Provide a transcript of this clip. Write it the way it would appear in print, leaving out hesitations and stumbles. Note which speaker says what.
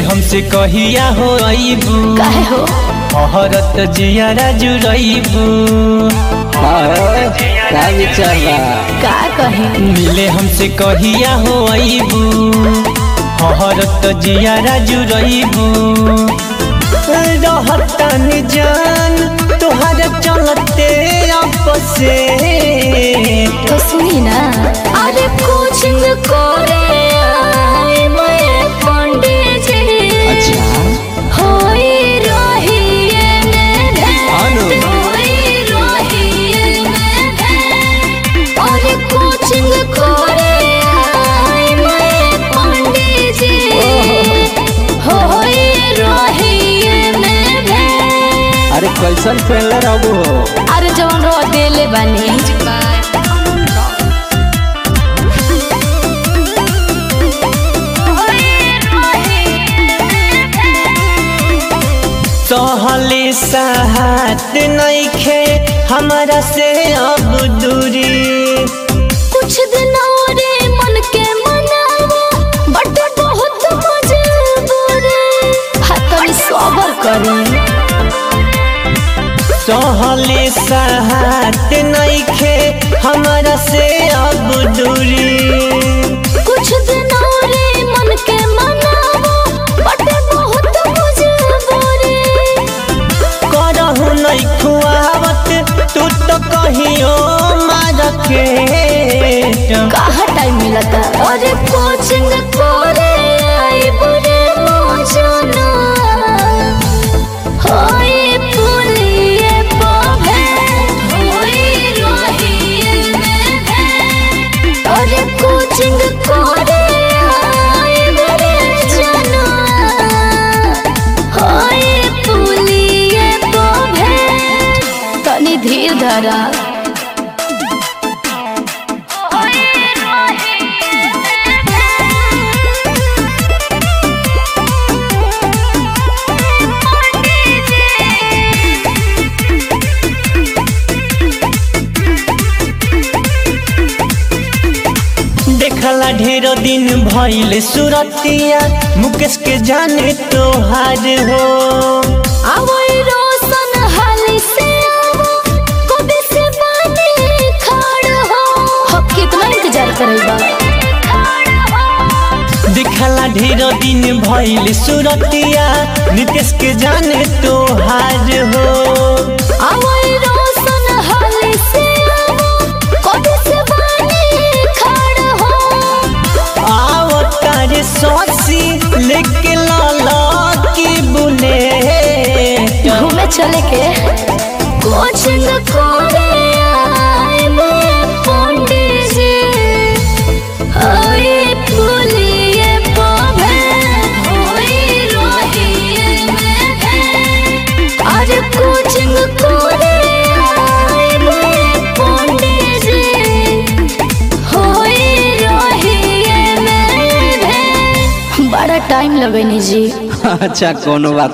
Speaker 1: हमसे कहिया हो अइबू
Speaker 2: काहे हो
Speaker 1: हरत जियारा जुरइबू
Speaker 3: का विचार बा?
Speaker 2: का कहे
Speaker 1: मिले हमसे कहिया हो अइबू हरत जियारा जुरइबू रहतन जान तोहरा चलते आपसे
Speaker 2: तो सुनी ना अरे कोचिंग करे आए मैं पंडित जी
Speaker 3: अच्छा
Speaker 2: होई रहिए में होई रहिए में अरे कोचिंग करे आए मैं पंडित जी होई रहिए में
Speaker 3: अरे कैसन पहले रहबो हो?
Speaker 2: अरे जवन रो देले बानी
Speaker 1: सहले साहत नइखे हमरा से अब दूरी
Speaker 2: कुछ दिन और मन के मनावा बट बहुत मजबूर हाथन सबर करी
Speaker 1: सहले साहत नइखे हमरा से अब दूरी
Speaker 2: कुछ दिन और मन के मनावा बट बहुत मजबूर
Speaker 1: करहु नहीं खुआवत तू तो कहियो मार के
Speaker 2: कहाँ टाइम मिलता अरे कोचिंग करे आई बुरे मौजना होई पुलिये पवे होई रहिए में अरे कोचिंग करे आई बुरे जना होई पुलिये पवे तनी धीर धरा
Speaker 1: देखला ढेरो दिन भइल सुरतिया मुकेश के जाने तोहार हो
Speaker 2: आवई रोशन हाली से आवो कभी से बानी खड़ हो हम कितना इंतजार करबा
Speaker 1: देखला ढेरो दिन भइल सुरतिया नितेश के जाने तोहार हो
Speaker 2: आवई रोशन हाली से आवो कभी से बानी खड़ हो
Speaker 1: आओ तारे सौसी लेके लाला की बुलेट
Speaker 2: घूमे चले के कोचिंग करे आए मैं पंडित जी होई पुलिये पवे होई रहिए में अरे कोचिंग करे आए मैं पंडित जी होई रहिए में बड़ा टाइम लगनी जी
Speaker 3: अच्छा कोनो बात